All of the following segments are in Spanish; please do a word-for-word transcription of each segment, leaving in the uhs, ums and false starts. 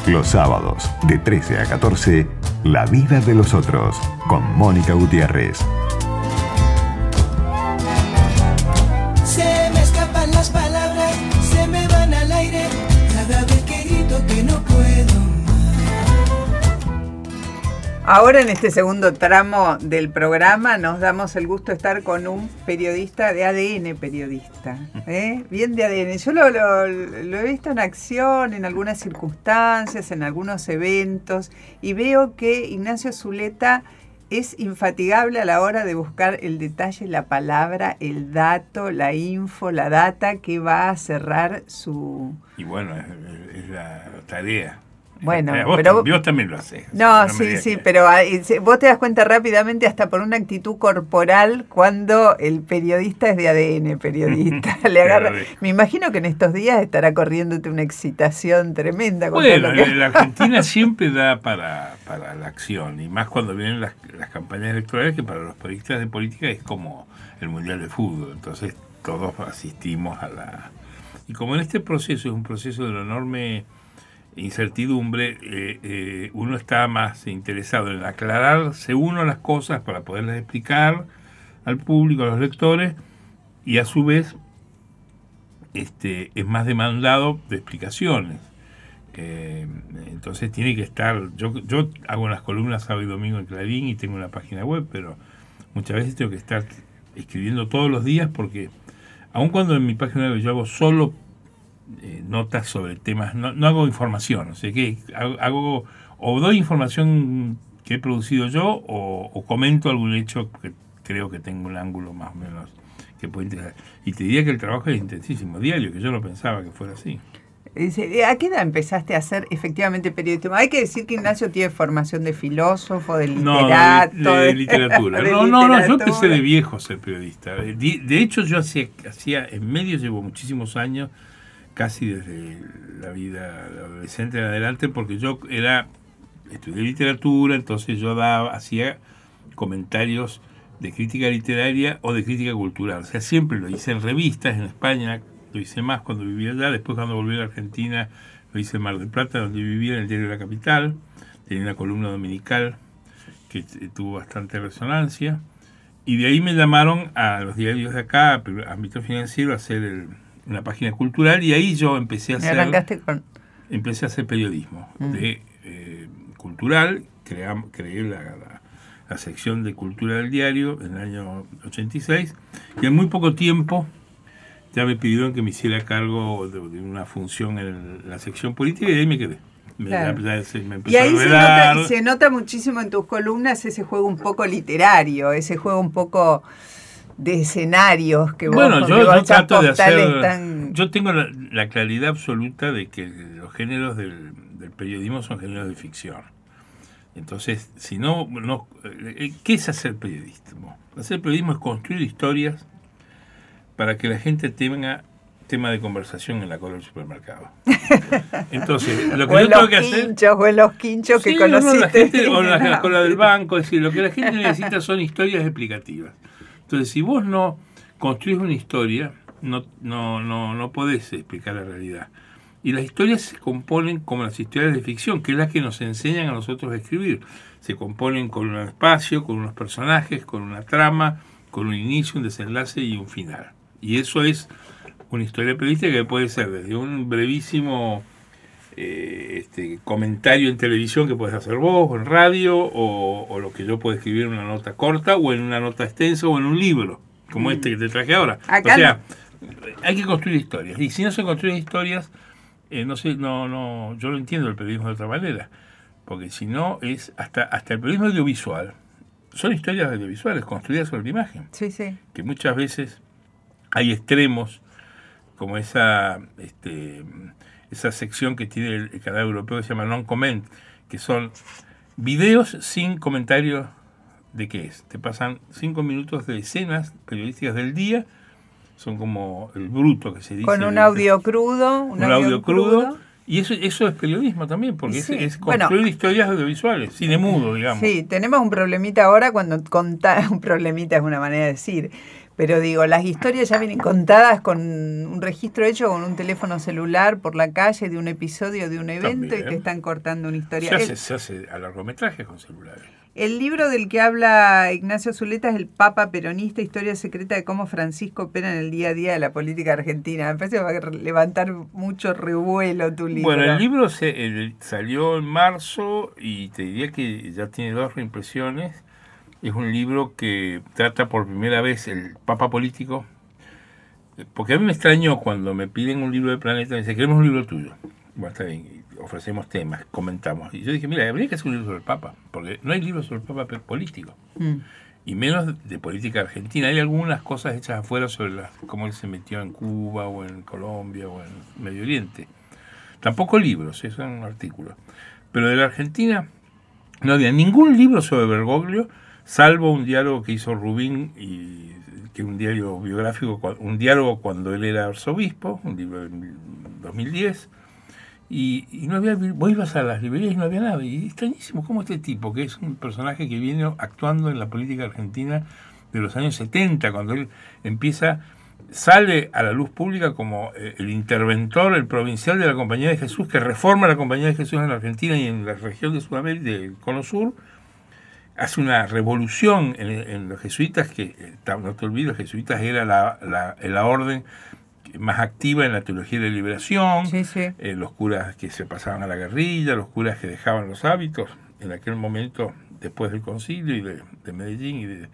Los sábados, de trece a catorce, La vida de los otros, con Mónica Gutiérrez. Se me escapan las palabras, se me van al aire, cada vez que grito que no puedo más. Ahora en este segundo tramo del programa nos damos el gusto de estar con un periodista de A D N periodista, ¿eh? Bien de A D N. Yo lo, lo, lo he visto en acción, en algunas circunstancias, en algunos eventos, y veo que Ignacio Zuleta es infatigable a la hora de buscar el detalle, la palabra, el dato, la info, la data que va a cerrar su... Y bueno, es, es la tarea. Bueno, vos, pero vos también lo haces. No, no sí, sí, que... pero vos te das cuenta rápidamente hasta por una actitud corporal cuando el periodista es de A D N periodista. Le agarra, me imagino que en estos días estará corriéndote una excitación tremenda. Con Bueno, que... la Argentina siempre da para, para la acción, y más cuando vienen las, las campañas electorales, que para los periodistas de política es como el Mundial de Fútbol. Entonces todos asistimos a la... Y como en este proceso es un proceso de una enorme incertidumbre, eh, eh, uno está más interesado en aclararse uno las cosas para poderlas explicar al público, a los lectores, y a su vez este, es más demandado de explicaciones. Eh, entonces tiene que estar, yo, yo hago las columnas sábado y domingo en Clarín y tengo una página web, pero muchas veces tengo que estar escribiendo todos los días, porque aun cuando en mi página web yo hago solo Eh, notas sobre temas, no, no hago información, o sea que hago, hago o doy información que he producido yo o, o comento algún hecho que creo que tengo un ángulo más o menos que puede interesar. Y te diría que el trabajo es intensísimo, diario, que yo no pensaba que fuera así. ¿A qué edad empezaste a hacer efectivamente periodismo? Hay que decir que Ignacio tiene formación de filósofo, de literato. No, de, de, de literatura. de no, literatura. no, no, yo empecé de viejo a ser periodista. De, de hecho, yo hacía, hacía, en medio llevo muchísimos años, casi desde la vida adolescente en adelante, porque yo era estudié literatura, entonces yo daba, hacía comentarios de crítica literaria o de crítica cultural. O sea, siempre lo hice en revistas, en España, lo hice más cuando vivía allá, después cuando volví a la Argentina lo hice en Mar del Plata, donde vivía, en el diario La Capital, tenía una columna dominical que t- tuvo bastante resonancia, y de ahí me llamaron a los diarios de acá, a Ámbito Financiero, a hacer el una página cultural, y ahí yo empecé a hacer con... empecé a hacer periodismo mm. de eh, cultural, cream, creé la, la, la sección de cultura del diario en el año ochenta y seis, y en muy poco tiempo ya me pidieron que me hiciera cargo de, de una función en, el, en la sección política, y ahí me quedé. Me, claro. ya, ya me y ahí se nota, se nota muchísimo en tus columnas ese juego un poco literario, ese juego un poco de escenarios que vos, bueno, yo, yo trato de hacer tan... yo tengo la, la claridad absoluta de que los géneros del, del periodismo son géneros de ficción. Entonces, si no, no ¿qué es hacer periodismo? Hacer periodismo es construir historias para que la gente tenga tema de conversación en la cola del supermercado. Entonces, lo que o yo tengo que quinchos, hacer... o en los quinchos que sí, conociste. No, la gente, o en la, la cola del banco, es decir, lo que la gente necesita son historias explicativas. Entonces, si vos no construís una historia, no, no, no, no podés explicar la realidad. Y las historias se componen como las historias de ficción, que es las que nos enseñan a nosotros a escribir. Se componen con un espacio, con unos personajes, con una trama, con un inicio, un desenlace y un final. Y eso es una historia periodística que puede ser desde un brevísimo eh, este, comentario en televisión que puedes hacer vos, o en radio, o, o lo que yo puedo escribir en una nota corta, o en una nota extensa, o en un libro, como mm. este que te traje ahora. Acá o sea, no. Hay que construir historias. Y si no se construyen historias, eh, no sé, no, no, yo lo entiendo el periodismo de otra manera. Porque si no, es hasta, hasta el periodismo audiovisual. Son historias audiovisuales construidas sobre la imagen. Sí, sí. Que muchas veces hay extremos, como esa este, esa sección que tiene el, el canal europeo que se llama non-comment, que son videos sin comentarios de qué es. Te pasan cinco minutos de escenas periodísticas del día, son como el bruto que se dice. Con un audio crudo. Un, un audio, audio crudo. crudo. Y eso eso es periodismo también, porque sí, es, es construir bueno, historias audiovisuales, cine mudo, digamos. Sí, tenemos un problemita ahora cuando contás, un problemita es una manera de decir, Pero digo, las historias ya vienen contadas con un registro hecho con un teléfono celular por la calle de un episodio de un evento. También. Y te están cortando una historia. Se hace, el, se hace a largometrajes con celulares. El libro del que habla Ignacio Zuleta es El Papa Peronista, historia secreta de cómo Francisco opera en el día a día de la política argentina. Me parece que va a levantar mucho revuelo tu libro. Bueno, el libro se, el, salió en marzo y te diría que ya tiene dos reimpresiones. Es un libro que trata por primera vez el Papa político, porque a mí me extrañó cuando me piden un libro de Planeta, me dicen, queremos un libro tuyo. Bueno, está bien, ofrecemos temas, comentamos. Y yo dije, mira, habría que hacer un libro sobre el Papa, porque no hay libros sobre el Papa político, mm. y menos de política argentina. Hay algunas cosas hechas afuera sobre la, cómo él se metió en Cuba, o en Colombia, o en Medio Oriente. Tampoco libros, eso son artículos. Pero de la Argentina no había ningún libro sobre Bergoglio, salvo un diálogo que hizo Rubín, y que un diario biográfico, un diálogo cuando él era arzobispo, un libro de dos mil diez, y, y no había, vos ibas a las librerías y no había nada, y extrañísimo cómo este tipo, que es un personaje que viene actuando en la política argentina de los años setenta, cuando él empieza, sale a la luz pública como el interventor, el provincial de la Compañía de Jesús, que reforma la Compañía de Jesús en la Argentina y en la región de Sudamérica, del Cono Sur, hace una revolución en, en los jesuitas, que no te olvides, los jesuitas era la, la, la orden más activa en la teología de liberación, sí, sí. Eh, los curas que se pasaban a la guerrilla, los curas que dejaban los hábitos, en aquel momento, después del concilio y de, de Medellín, y, de,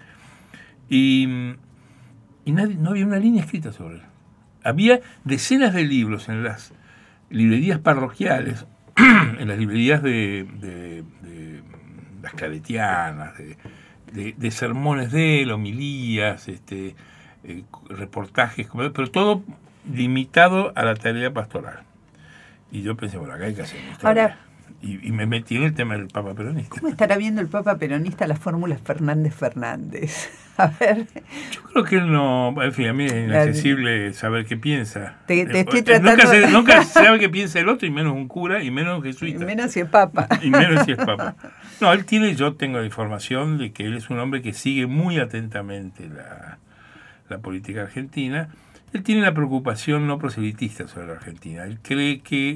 y, y nadie, no había una línea escrita sobre él. Había decenas de libros en las librerías parroquiales, en las librerías de... de, de las claretianas, de, de, de sermones de él, homilías, este, eh, reportajes, pero todo limitado a la tarea pastoral. Y yo pensé, bueno, acá hay que hacer una historia. Ahora, y, y me metí en el tema del Papa peronista. ¿Cómo estará viendo el Papa peronista las fórmulas Fernández-Fernández? A ver. Yo creo que él no... En fin, a mí es inaccesible saber qué piensa. Te, te estoy eh, tratando... Nunca, se, nunca sabe qué piensa el otro, y menos un cura, y menos un jesuita. Y menos si es Papa. Y menos si es Papa. No, él tiene, yo tengo la información de que él es un hombre que sigue muy atentamente la, la política argentina. Él tiene la preocupación no proselitista sobre la Argentina. Él cree que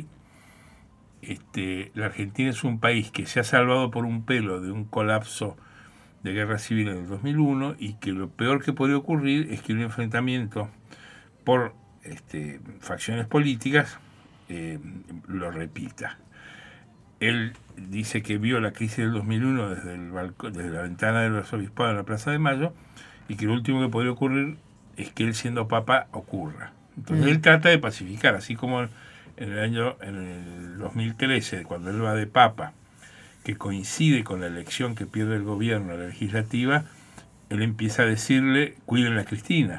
este, la Argentina es un país que se ha salvado por un pelo de un colapso de guerra civil en el dos mil uno, y que lo peor que puede ocurrir es que un enfrentamiento por este, facciones políticas eh, lo repita. Él dice que vio la crisis del dos mil uno desde, el balcón, desde la ventana del arzobispado en la Plaza de Mayo, y que lo último que podría ocurrir es que él, siendo papa, ocurra. Entonces mm. él trata de pacificar, así como en el año en el dos mil trece, cuando él va de papa, que coincide con la elección que pierde el gobierno, la legislativa, él empieza a decirle, cuiden a Cristina.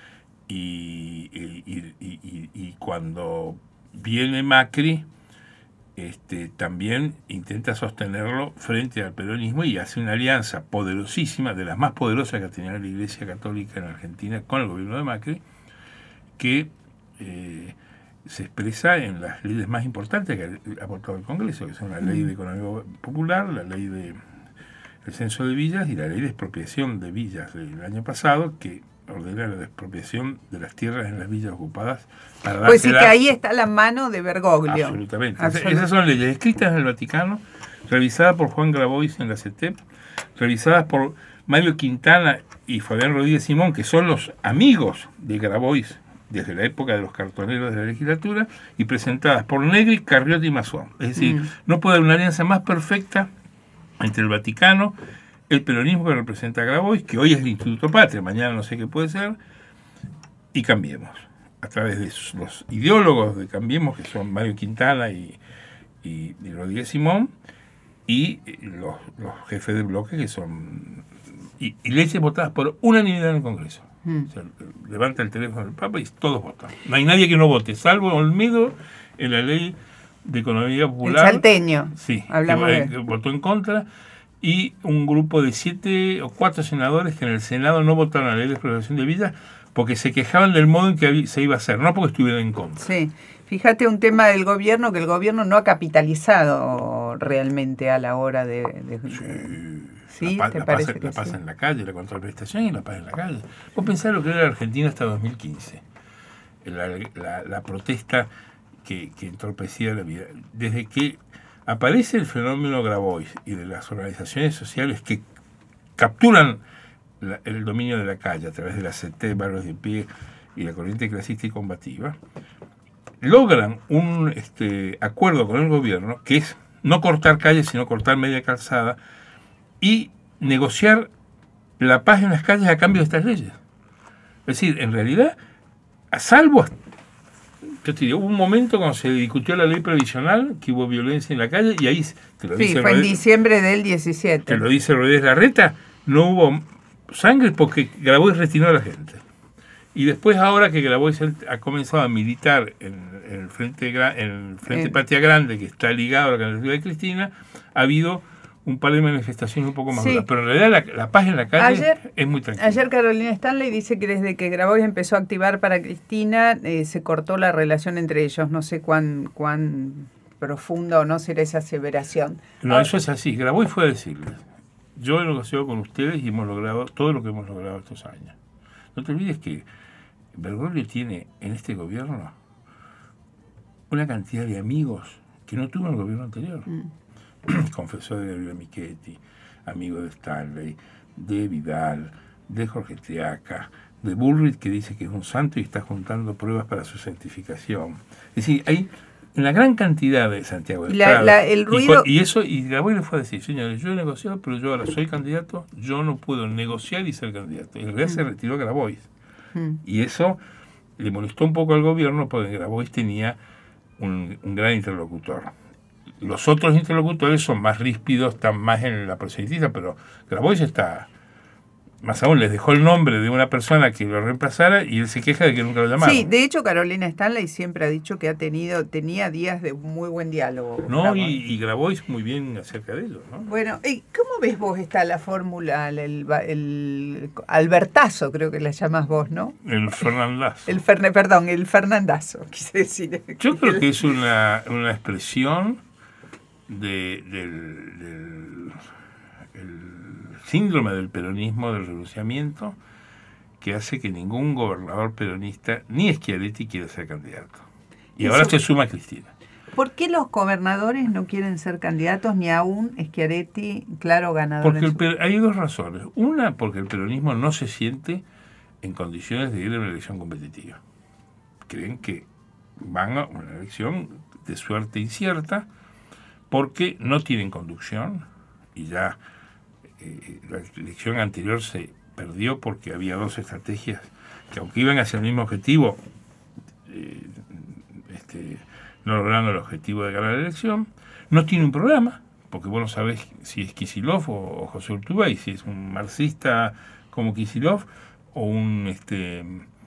Y, y, y, y, y cuando viene Macri, este, también intenta sostenerlo frente al peronismo, y hace una alianza poderosísima, de las más poderosas que tenía la Iglesia Católica en Argentina con el gobierno de Macri, que eh, se expresa en las leyes más importantes que ha aportado el Congreso, que son la ley de economía popular, la ley de el censo de villas y la ley de expropiación de villas del año pasado, que ordena la expropiación de las tierras en las villas ocupadas para pues sí, que ahí está la mano de Bergoglio. Absolutamente. Absolutamente. Esas son leyes escritas en el Vaticano, revisadas por Juan Grabois en la CETEP, revisadas por Mario Quintana y Fabián Rodríguez Simón, que son los amigos de Grabois desde la época de los cartoneros de la legislatura, y presentadas por Negri, Carriot y Masson. Es decir, mm. no puede haber una alianza más perfecta entre el Vaticano, el peronismo que representa a Grabois, que hoy es el Instituto Patria, mañana no sé qué puede ser, y Cambiemos. A través de los ideólogos de Cambiemos, que son Mario Quintana y, y, y Rodríguez Simón, y los, los jefes de bloque, que son... Y, y leyes votadas por unanimidad en el Congreso. Mm. O sea, levanta el teléfono del Papa y todos votan. No hay nadie que no vote, salvo Olmedo en la ley de economía popular. El salteño. Sí, hablamos que, de... que votó en contra, y un grupo de siete o cuatro senadores que en el Senado no votaron la ley de expropiación de villas porque se quejaban del modo en que se iba a hacer, no porque estuvieran en contra. Sí, fíjate un tema del gobierno, que el gobierno no ha capitalizado realmente a la hora de... de... Sí, Sí, la, pa- ¿te la parece pasa, que la paz sí? en la calle, la contraprestación y la paz en la calle. Vos pensás lo que era la Argentina hasta dos mil quince. La, la, la protesta que, que entorpecía la vida. Desde que aparece el fenómeno Grabois y de las organizaciones sociales que capturan la, el dominio de la calle a través de la C T, Barrios de Pie y la corriente clasista y combativa, logran un este, acuerdo con el gobierno que es no cortar calles, sino cortar media calzada y negociar la paz en las calles a cambio de estas leyes. Es decir, en realidad, a salvo, yo te digo, hubo un momento cuando se discutió la ley previsional, que hubo violencia en la calle, y ahí, te lo Sí, dice fue en Rodríguez, diciembre del diecisiete. te lo dice Rodríguez Larreta, no hubo sangre porque Grabois retinó a la gente. Y después, ahora que Grabois ha comenzado a militar en, en el Frente, Gra- en el Frente En- Patria Grande, que está ligado a la candidatura de Cristina, ha habido un par de manifestaciones un poco más Sí. duras. Pero en realidad la, la paz en la calle Ayer- es muy tranquila. Ayer Carolina Stanley dice que desde que Grabois empezó a activar para Cristina, eh, se cortó la relación entre ellos. No sé cuán, cuán profunda o no será esa aseveración. No, Ahora- eso es así. Grabois fue a decirles, yo he negociado con ustedes y hemos logrado todo lo que hemos logrado estos años. No te olvides que Bergoglio tiene en este gobierno una cantidad de amigos que no tuvo en el gobierno anterior. Mm. Confesor de Gabriel Michetti, amigo de Stanley, de Vidal, de Jorge Triaca, de Bullrich, que dice que es un santo y está juntando pruebas para su santificación. Es decir, hay una gran cantidad de Santiago de Y la- Estrada. la- el Y ruido- cu- Y, eso, y Grabois le fue a decir, señores, yo he negociado, pero yo ahora soy candidato, yo no puedo negociar y ser candidato. Y en realidad se retiró Grabois. Mm. Y eso le molestó un poco al gobierno porque Grabois tenía un, un gran interlocutor. Los otros interlocutores son más ríspidos, están más en la proselitista, pero Grabois está, más aún, les dejó el nombre de una persona que lo reemplazara y él se queja de que nunca lo llamaron. Sí, de hecho Carolina Stanley siempre ha dicho que ha tenido, tenía días de muy buen diálogo. No, Grabois. y, y Grabois muy bien acerca de ello, ¿no? Bueno, ¿y cómo ves vos esta la fórmula, el, el, el Albertazo, creo que la llamas vos, ¿no? El Fernandazo. El Ferne, perdón, el Fernandazo, quise decir. Yo creo que es una, una expresión de, del, del el síndrome del peronismo, del renunciamiento, que hace que ningún gobernador peronista, ni Schiaretti, quiera ser candidato. Y Eso- ahora se suma Cristina. ¿Por qué los gobernadores no quieren ser candidatos ni aún Schiaretti, claro, ganador? Porque en el su- per- hay dos razones. Una, porque el peronismo no se siente en condiciones de ir a una elección competitiva. Creen que van a una elección de suerte incierta porque no tienen conducción y ya eh, la elección anterior se perdió porque había dos estrategias que, aunque iban hacia el mismo objetivo, eh, este, no lograron el objetivo de ganar la elección. No tiene un programa, porque vos no sabés si es Kicillof o, o José Urtubey, si es un marxista como Kicillof o un este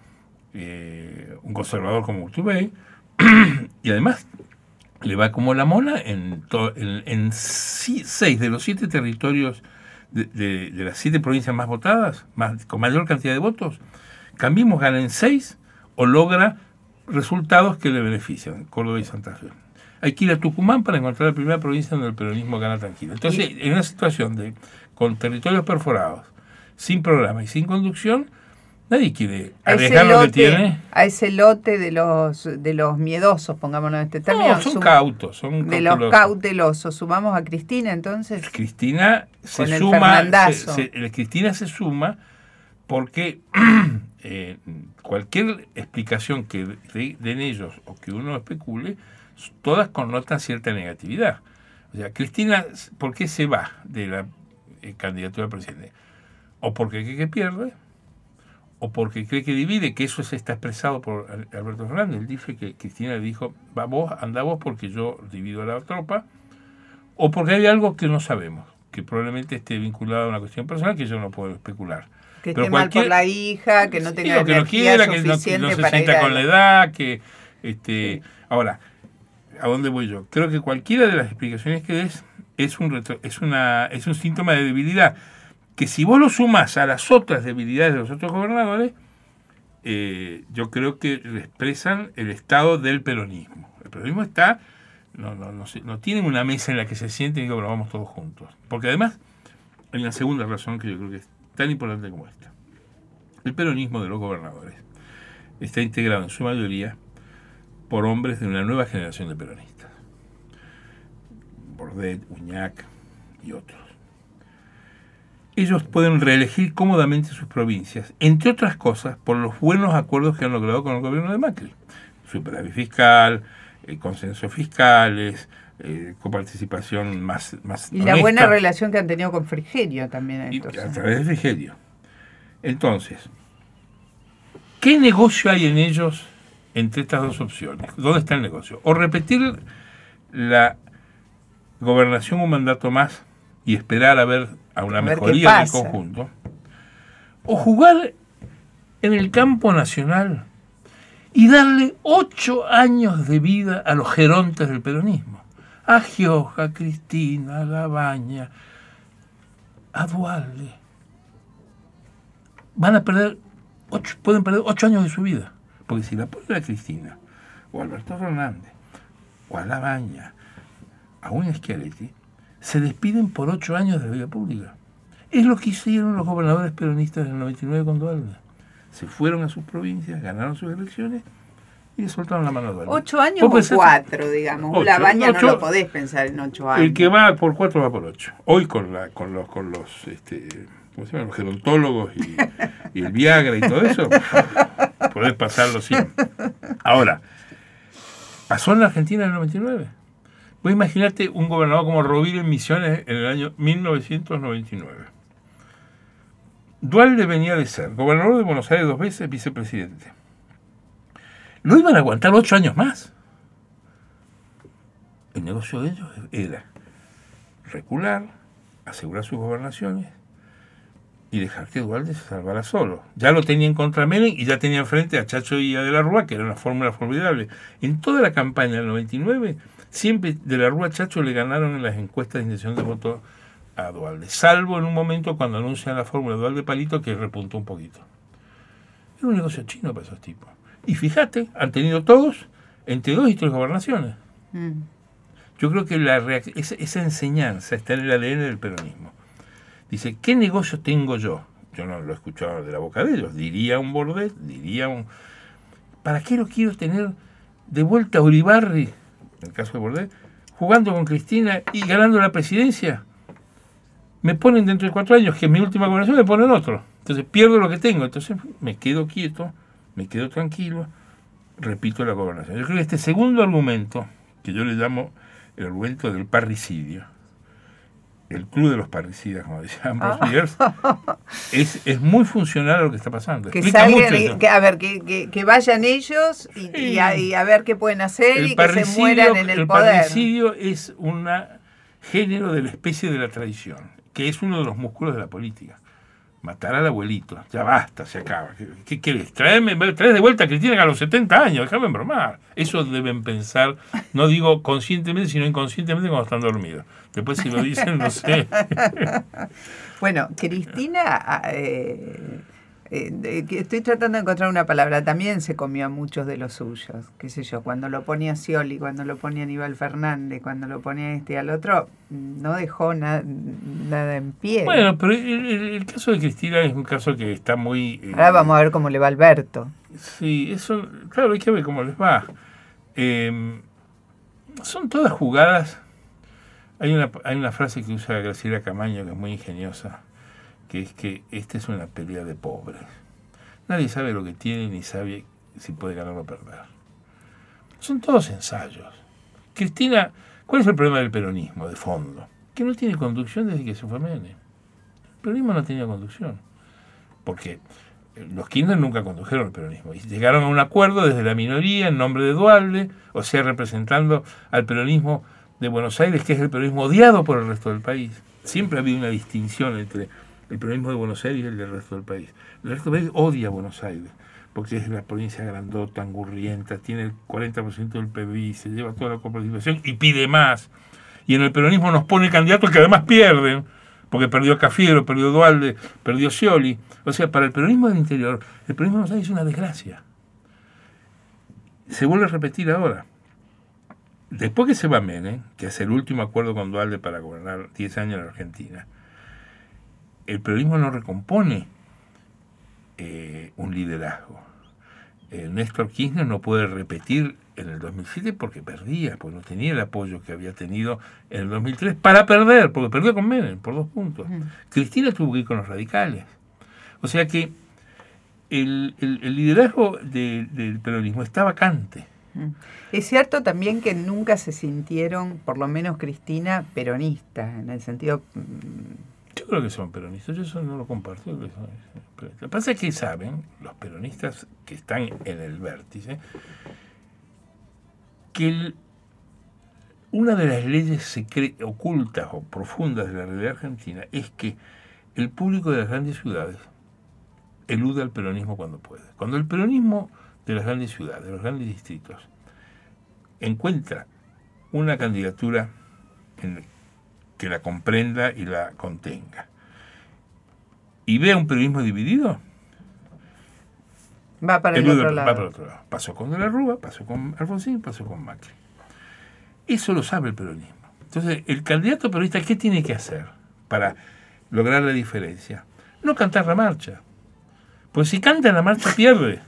eh, un conservador como Urtubey. Y además le va como la mona en, to, en, en si, seis de los siete territorios de, de, de las siete provincias más votadas, más, con mayor cantidad de votos. Cambiemos gana en seis o logra resultados que le benefician, Córdoba y Santa Fe. Hay que ir a Tucumán para encontrar la primera provincia donde el peronismo gana tranquilo. Entonces, en una situación de con territorios perforados, sin programa y sin conducción, nadie quiere a ese arriesgar lo que lote- tiene. a ese lote de los de los miedosos, pongámonos en este término. No, son sum- cautos, son De los cautelosos. cautelosos. Sumamos a Cristina, entonces. Cristina se Con el suma, se, Fernandazo. se- el Cristina se suma porque eh, cualquier explicación que de- den ellos o que uno especule, todas connotan cierta negatividad. O sea, Cristina, ¿por qué se va de la eh, candidatura al presidente? O porque cree que pierde, o porque cree que divide, que eso se está expresado por Alberto Fernández. Él dice que Cristina le dijo, va vos, anda vos porque yo divido a la tropa, o porque hay algo que no sabemos, que probablemente esté vinculado a una cuestión personal que yo no puedo especular. Que Pero esté mal cualquier- por la hija, que no Sí, tenga o que no energía quiera, que no, suficiente no se para ir sienta a con la edad, que este ahora, ¿a dónde voy yo? Creo que cualquiera de las explicaciones que des es un retro- es una es un síntoma de debilidad, que si vos lo sumas a las otras debilidades de los otros gobernadores, eh, yo creo que expresan el estado del peronismo. El peronismo está, no, no, no, se- no tienen una mesa en la que se sienten y digo, bueno, vamos todos juntos. Porque además, hay una segunda razón que yo creo que es tan importante como esta. El peronismo de los gobernadores está integrado en su mayoría por hombres de una nueva generación de peronistas. Bordet, Uñac y otros. Ellos pueden reelegir cómodamente sus provincias, entre otras cosas, por los buenos acuerdos que han logrado con el gobierno de Macri. Superávit fiscal, eh, consensos fiscales, eh, coparticipación más, más Y honesta. la buena relación que han tenido con Frigerio también. Y Entonces. a través de Frigerio. Entonces, ¿qué negocio hay en ellos entre estas dos opciones? ¿Dónde está el negocio? O repetir la gobernación un mandato más y esperar a ver a una A ver qué mejoría del pasa. conjunto, o jugar en el campo nacional y darle ocho años de vida a los gerontes del peronismo, a Gioja, a Cristina, a Labaña, a Duhalde. Van a perder ocho, pueden perder ocho años de su vida, porque si la ponen a Cristina o a Alberto Fernández o a Labaña, a un Schiaretti, se despiden por ocho años de la vida pública. Es lo que hicieron los gobernadores peronistas del noventa y nueve con Duhalde. Se fueron a sus provincias, ganaron sus elecciones y le soltaron la mano a Duhalde. Ocho años Vos o pensás- cuatro, digamos. Ocho, La baña ocho. no lo podés pensar en ocho años. El que va por cuatro va por ocho. Hoy con la con los con los este, ¿cómo se llama? Los gerontólogos y, y el Viagra y todo eso, podés pasarlo siempre. Ahora, pasó en la Argentina en el noventa y nueve. Vos imaginate un gobernador como Rovira en Misiones en el año mil novecientos noventa y nueve. Duhalde venía de ser gobernador de Buenos Aires dos veces, vicepresidente. ¿Lo iban a aguantar ocho años más? El negocio de ellos era recular, asegurar sus gobernaciones y dejar que Duhalde se salvara solo. Ya lo tenían contra Menem y ya tenían frente a Chacho y a De la Rúa, que era una fórmula formidable. En toda la campaña del noventa y nueve, siempre De la Rúa y Chacho le ganaron en las encuestas de intención de voto a Duhalde, salvo en un momento cuando anuncian la fórmula de Duhalde Palito, que repuntó un poquito. Era un negocio chino para esos tipos. Y fíjate, han tenido todos entre dos y tres gobernaciones. Mm. Yo creo que la reac- esa, esa enseñanza está en el A D N del peronismo. Dice, ¿qué negocio tengo yo? Yo no lo he escuchado de la boca de ellos. Diría un Bordet, diría un... ¿Para qué lo quiero tener de vuelta a Uribarri, en el caso de Bordet, jugando con Cristina y ganando la presidencia? Me ponen dentro de cuatro años, que es mi última gobernación, me ponen otro. Entonces pierdo lo que tengo. Entonces me quedo quieto, me quedo tranquilo, repito la gobernación. Yo creo que este segundo argumento, que yo le llamo el argumento del parricidio, el club de los parricidas, como decía Ambrose Ah. Bierce, es, es muy funcional a lo que está pasando. Que Explica salgan, mucho y- eso. que, a ver, que, que, que vayan ellos y, Sí. y a, y a ver qué pueden hacer El y que se parricidio, mueran en el, el poder. parricidio es un género de la especie de la traición, que es uno de los músculos de la política. Matar al abuelito, ya basta, se acaba. ¿Qué, qué querés? Traeme, traes de vuelta a Cristina a los setenta años, déjame bromar. Eso deben pensar, no digo conscientemente, sino inconscientemente cuando están dormidos. Después si lo dicen, no sé. Bueno, Cristina, ah, eh, eh, de- que estoy tratando de encontrar una palabra, también se comió a muchos de los suyos, qué sé yo, cuando lo ponía Scioli, cuando lo ponía Aníbal Fernández, cuando lo ponía este al otro, no dejó na- nada en pie. Bueno, pero el, el- el caso de Cristina es un caso que está muy... eh, Ahora vamos a ver cómo le va a Alberto. Sí, eso, claro, hay que ver cómo les va. Eh, son todas jugadas. Hay una, hay una frase que usa Graciela Camaño que es muy ingeniosa, que es que esta es una pelea de pobres. Nadie sabe lo que tiene ni sabe si puede ganar o perder. Son todos ensayos. Cristina, ¿cuál es el problema del peronismo de fondo? Que no tiene conducción desde que se fue Menem. El peronismo no tenía conducción. Porque los Kirchner nunca condujeron el peronismo. Y llegaron a un acuerdo desde la minoría en nombre de Duhalde, o sea, representando al peronismo de Buenos Aires, que es el peronismo odiado por el resto del país. Siempre ha habido una distinción entre el peronismo de Buenos Aires y el del resto del país. El resto del país odia a Buenos Aires, porque es la provincia grandota, angurrienta, tiene el cuarenta por ciento del P B I, se lleva toda la coparticipación y pide más. Y en el peronismo nos pone candidatos que además pierden, porque perdió Cafiero, perdió Duhalde, perdió Scioli. O sea, para el peronismo del interior, el peronismo de Buenos Aires es una desgracia. Se vuelve a repetir ahora. Después que se va Menem, que hace el último acuerdo con Duhalde para gobernar diez años en la Argentina, el peronismo no recompone eh, un liderazgo. Eh, Néstor Kirchner no puede repetir en el dos mil siete porque perdía, porque no tenía el apoyo que había tenido en el dos mil tres para perder, porque perdió con Menem por dos puntos. Mm. Cristina tuvo que ir con los radicales. O sea que el, el, el liderazgo de, del peronismo está vacante. Es cierto también que nunca se sintieron, por lo menos Cristina, peronistas, en el sentido... Yo creo que son peronistas, yo eso no lo comparto. Lo que pasa es que saben, los peronistas que están en el vértice, que el, una de las leyes secre- ocultas o profundas de la realidad argentina es que el público de las grandes ciudades elude al peronismo cuando puede. Cuando el peronismo de las grandes ciudades, de los grandes distritos, encuentra una candidatura en, que la comprenda y la contenga, y ve a un peronismo dividido, va para el, el otro lado. Va para el otro lado. Pasó con De la Rúa, pasó con Alfonsín, pasó con Macri. Eso lo sabe el peronismo. Entonces, el candidato peronista, ¿qué tiene que hacer para lograr la diferencia? No cantar la marcha. Pues si cantan la marcha, pierde.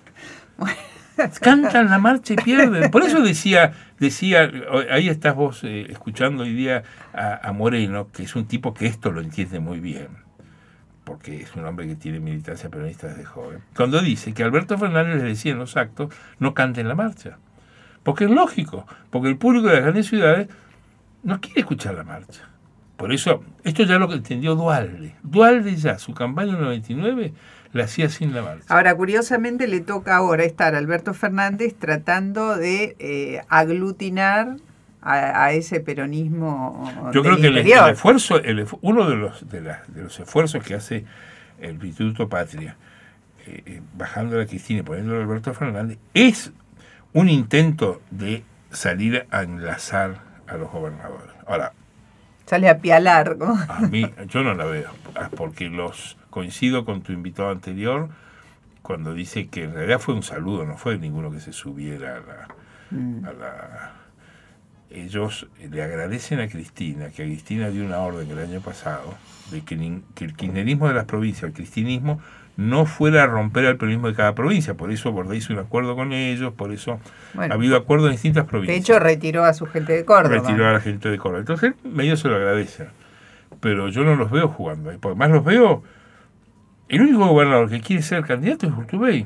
Cantan la marcha y pierden. Por eso decía, decía ahí estás vos eh, escuchando hoy día a, a Moreno, que es un tipo que esto lo entiende muy bien, porque es un hombre que tiene militancia peronista desde joven, cuando dice que Alberto Fernández les decía en los actos, no canten la marcha. Porque es lógico, porque el público de las grandes ciudades no quiere escuchar la marcha. Por eso, esto ya lo entendió Duhalde. Duhalde ya, su campaña en el noventa y nueve, la hacía sin la marcha. Ahora, curiosamente, le toca ahora estar a Alberto Fernández tratando de eh, aglutinar a, a ese peronismo. Yo del creo que el, interior. el esfuerzo, el, uno de los, de, la, de los esfuerzos que hace el Instituto Patria, eh, eh, bajando a Cristina y poniéndole a Alberto Fernández, es un intento de salir a enlazar a los gobernadores. Ahora, sale a pialar, ¿no? A mí, yo no la veo, porque los coincido con tu invitado anterior cuando dice que en realidad fue un saludo, no fue ninguno que se subiera a la... Mm. A la ellos le agradecen a Cristina, que a Cristina dio una orden el año pasado, de que, que el kirchnerismo de las provincias, el cristinismo, no fuera a romper el peronismo de cada provincia. Por eso Borda hizo un acuerdo con ellos, por eso bueno, ha habido acuerdos en distintas provincias. De hecho, retiró a su gente de Córdoba. Retiró a la gente de Córdoba. Entonces, medio se lo agradecen. Pero yo no los veo jugando ahí. Porque más los veo... El único gobernador que quiere ser candidato es Urtubey.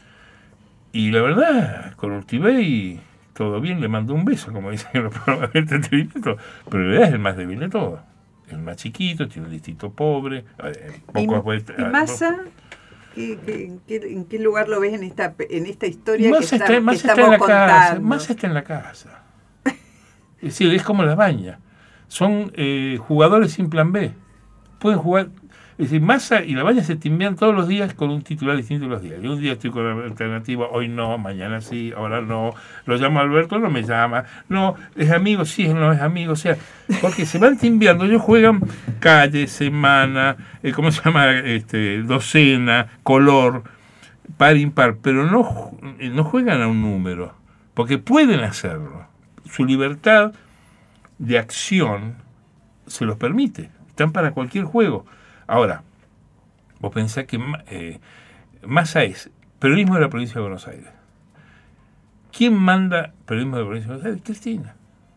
Y la verdad, con Urtubey todo bien, le mandó un beso, como dicen en los programas de entretenimiento. Pero en realidad es el más débil de todos. El más chiquito, tiene un distrito pobre. Poco ¿Y, ¿Y Massa? ¿Qué, qué, en, qué, ¿En qué lugar lo ves en esta en esta historia Massa que, está, está, que Massa estamos está en la contando? Casa, Massa está en la casa. Es decir, es como la baña. Son eh, jugadores sin plan B. Pueden jugar... Es decir, Massa y la baña se timbean todos los días con un titular distinto los días. Yo un día estoy con la alternativa, hoy no, mañana sí, ahora no. Lo llama Alberto, no me llama. No, es amigo, sí, no es amigo. O sea, porque se van timbeando. Ellos juegan calle, semana, eh, ¿cómo se llama? Este, docena, color, par, impar. Pero no, no juegan a un número, porque pueden hacerlo. Su libertad de acción se los permite. Están para cualquier juego. Ahora, vos pensás que eh, Massa es periodismo de la provincia de Buenos Aires. ¿Quién manda periodismo de la provincia de Buenos Aires? Cristina.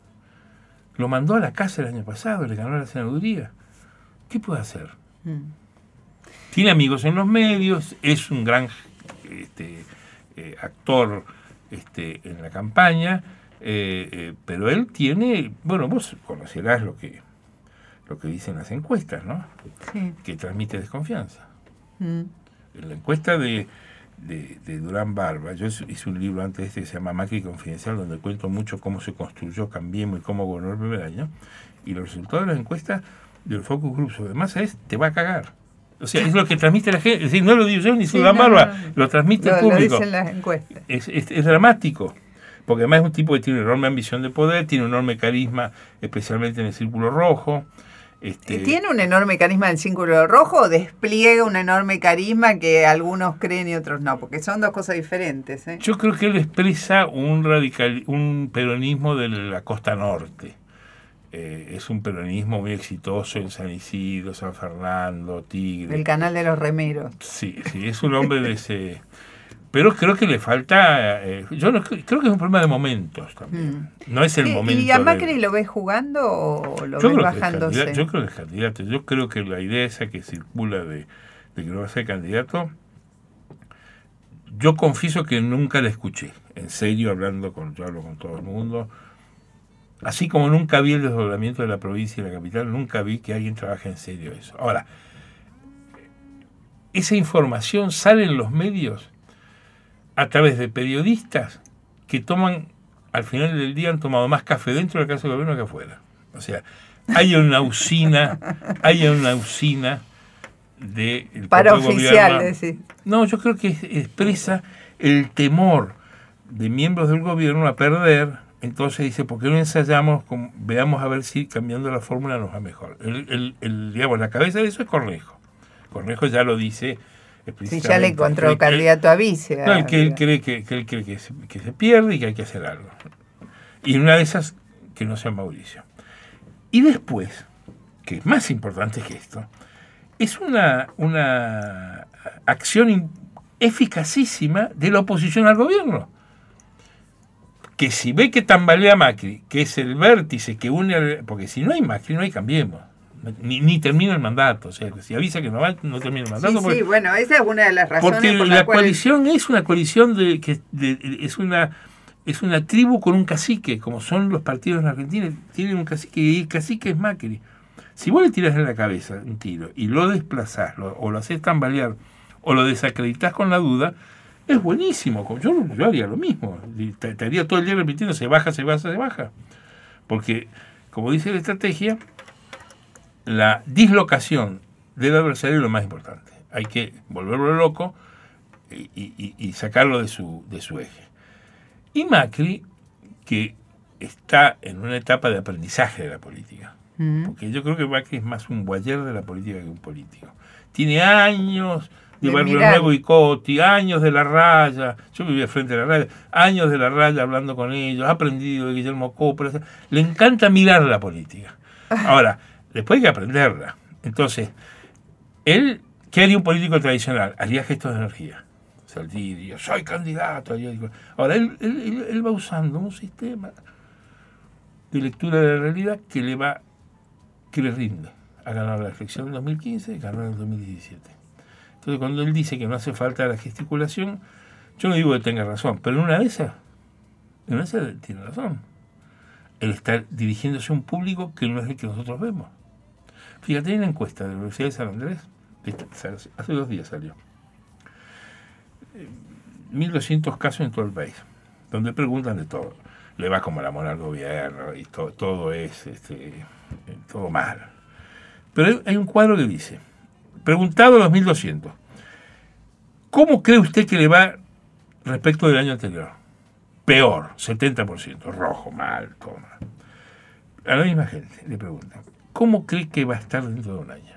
Lo mandó a la casa el año pasado, le ganó la senaduría. ¿Qué puede hacer? Mm. Tiene amigos en los medios, es un gran este, eh, actor este, en la campaña, eh, eh, pero él tiene, bueno, vos conocerás lo que... lo que dicen las encuestas, ¿no? Sí. Que transmite desconfianza. Mm. En la encuesta de, de, de Durán Barba, yo hice un libro antes de este que se llama Macri Confidencial, donde cuento mucho cómo se construyó Cambiemos y cómo gobernó el primer año, y los resultados de las encuestas del Focus Group sobre Massa es, te va a cagar. O sea, es lo que transmite la gente, es decir, no lo digo yo ni sí, Durán no, Barba, no, no. lo transmite lo, el público. Lo dicen las encuestas. Es, es, es dramático. Porque además es un tipo que tiene una enorme ambición de poder, tiene un enorme carisma, especialmente en el Círculo Rojo. Este... ¿Tiene un enorme carisma en el Círculo Rojo o despliega un enorme carisma que algunos creen y otros no? Porque son dos cosas diferentes, ¿eh? Yo creo que él expresa un radical, un peronismo de la costa norte. eh, es un peronismo muy exitoso en San Isidro, San Fernando, Tigre. El canal de los remeros. Sí, sí, es un hombre de ese... Pero creo que le falta... Eh, yo no, creo que es un problema de momentos también. Mm. No es el ¿Y, momento... ¿Y a Macri de... lo ves jugando o lo yo ves creo bajándose? Que yo creo que es candidato. Yo creo que la idea esa que circula de, de que no va a ser candidato, yo confieso que nunca la escuché. En serio, hablando con... Yo hablo con todo el mundo. Así como nunca vi el desdoblamiento de la provincia y la capital, nunca vi que alguien trabaje en serio eso. Ahora, esa información sale en los medios a través de periodistas que toman, al final del día han tomado más café dentro de la casa de gobierno que afuera. O sea, hay una usina, hay una usina de el para oficial, decir. No, yo creo que expresa el temor de miembros del gobierno a perder. Entonces dice, ¿por qué no ensayamos? Con, veamos a ver si cambiando la fórmula nos va mejor. El, el, el, digamos, la cabeza de eso es Cornejo. Cornejo ya lo dice. Sí, ya le encontró que, candidato que, a vice. No, que él cree, que, que, él cree que, se, que se pierde y que hay que hacer algo. Y una de esas, que no sea Mauricio. Y después, que es más importante que esto, es una, una acción eficacísima de la oposición al gobierno. Que si ve que tambalea Macri, que es el vértice que une, al, porque si no hay Macri, no hay Cambiemos. Ni, ni termina el mandato, o sea, si avisa que no va, no termina el mandato. Sí, porque, sí, bueno, esa es una de las razones porque por la, la cual... coalición es una coalición de que de, de, es una es una tribu con un cacique, como son los partidos en Argentina, tienen un cacique y el cacique es Macri. Si vos le tirás en la cabeza un tiro y lo desplazás, lo, o lo haces tambalear, o lo desacreditás con la duda, es buenísimo. Yo, yo haría lo mismo. Te, estaría todo el día repitiendo, se baja, se baja, se baja. Porque, como dice la estrategia, la dislocación del adversario es lo más importante. Hay que volverlo loco y, y, y sacarlo de su, de su eje. Y Macri, que está en una etapa de aprendizaje de la política, mm. porque yo creo que Macri es más un boyer de la política que un político. Tiene años de, de Barrio Nuevo y Coti, años de La Raya, yo vivía frente a La Raya, años de La Raya hablando con ellos, ha aprendido de Guillermo Copra, le encanta mirar la política. Ahora, después hay que aprenderla. Entonces, él, ¿qué haría un político tradicional? Haría gestos de energía. Saldiría, soy candidato. Ahora, él, él, él, él va usando un sistema de lectura de la realidad que le va, que le rinde. Ha ganado la elección en dos mil quince, ganó en el dos mil diecisiete. Entonces, cuando él dice que no hace falta la gesticulación, yo no digo que tenga razón, pero en una de esas, en una de esas tiene razón. Él está dirigiéndose a un público que no es el que nosotros vemos. Fíjate, hay una encuesta de la Universidad de San Andrés, hace dos días salió, mil doscientos casos en todo el país, donde preguntan de todo. Le va como la mona al gobierno y todo, todo es este, todo mal. Pero hay un cuadro que dice, preguntado a los mil doscientos, ¿cómo cree usted que le va respecto del año anterior? Peor, setenta por ciento, rojo, mal, todo mal. A la misma gente le preguntan, ¿cómo cree que va a estar dentro de un año?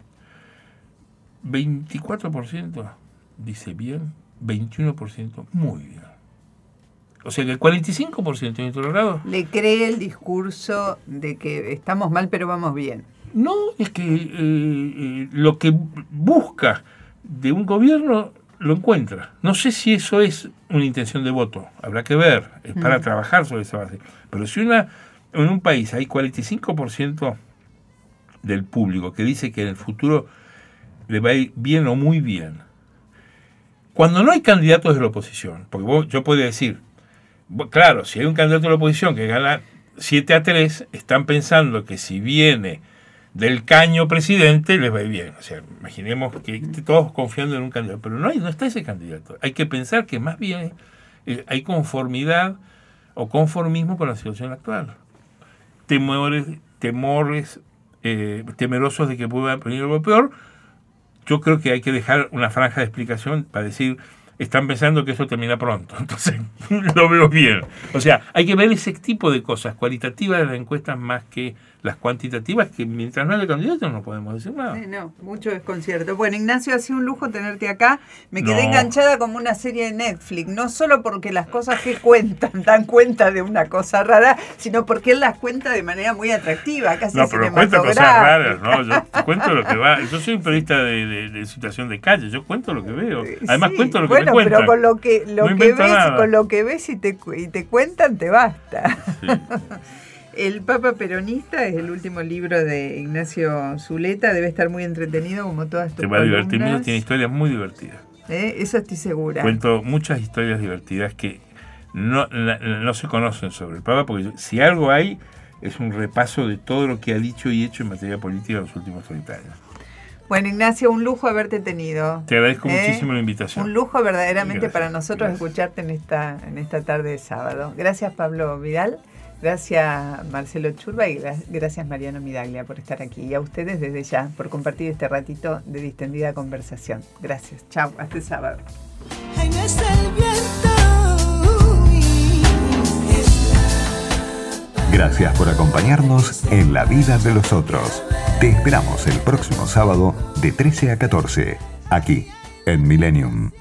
veinticuatro por ciento dice bien, veintiuno por ciento muy bien. O sea que el cuarenta y cinco por ciento de intolerado le cree el discurso de que estamos mal pero vamos bien. No, es que eh, eh, lo que busca de un gobierno lo encuentra. No sé si eso es una intención de voto, habrá que ver, es para mm. trabajar sobre esa base. Pero si una en un país hay cuarenta y cinco por ciento del público que dice que en el futuro le va a ir bien o muy bien, cuando no hay candidatos de la oposición, porque vos, yo podría decir, claro, si hay un candidato de la oposición que gana siete a tres, están pensando que si viene del caño presidente, les va a ir bien. O sea, imaginemos que todos confiando en un candidato, pero no hay, no está ese candidato. Hay que pensar que más bien eh, hay conformidad o conformismo con la situación actual. Temores, temores eh, temerosos de que pueda venir algo peor. Yo creo que hay que dejar una franja de explicación para decir, están pensando que eso termina pronto. Entonces, lo veo bien. O sea, hay que ver ese tipo de cosas cualitativas de las encuestas más que las cuantitativas, que mientras no haya candidatos no podemos decir nada. Eh, no, mucho desconcierto. Bueno, Ignacio, ha sido un lujo tenerte acá. Me quedé No. enganchada como una serie de Netflix, no solo porque las cosas que cuentan dan cuenta de una cosa rara, sino porque él las cuenta de manera muy atractiva, casi No, pero cuento cosas raras, cinematográfica. ¿no? Yo cuento lo que va. Yo soy un periodista de, de, de situación de calle, yo cuento lo que veo. Además, Sí, cuento lo que bueno, me cuentan. pero con lo que, lo No que invento ves, nada. con lo que ves y te, cu- y te cuentan, te basta. Sí. El Papa Peronista es el último libro de Ignacio Zuleta, debe estar muy entretenido como todas tus Te va a divertir columnas. mucho, tiene historias muy divertidas. ¿Eh? Eso estoy segura. Cuento muchas historias divertidas que no, la- no se conocen sobre el Papa, porque yo- si algo hay, es un repaso de todo lo que ha dicho y hecho en materia política en los últimos treinta años. Bueno, Ignacio, un lujo haberte tenido. Te agradezco ¿Eh? muchísimo la invitación. Un lujo verdaderamente Gracias, para nosotros gracias. escucharte en esta, en esta tarde de sábado. Gracias, Pablo Vidal. Gracias, Marcelo Churba, y gra- gracias, Mariano Midaglia, por estar aquí. Y a ustedes desde ya por compartir este ratito de distendida conversación. Gracias. Chao, hasta el sábado. Ay, no es el viento, uy, es la Gracias por acompañarnos en La Vida de los Otros. Te esperamos el próximo sábado de trece a catorce, aquí en Millennium.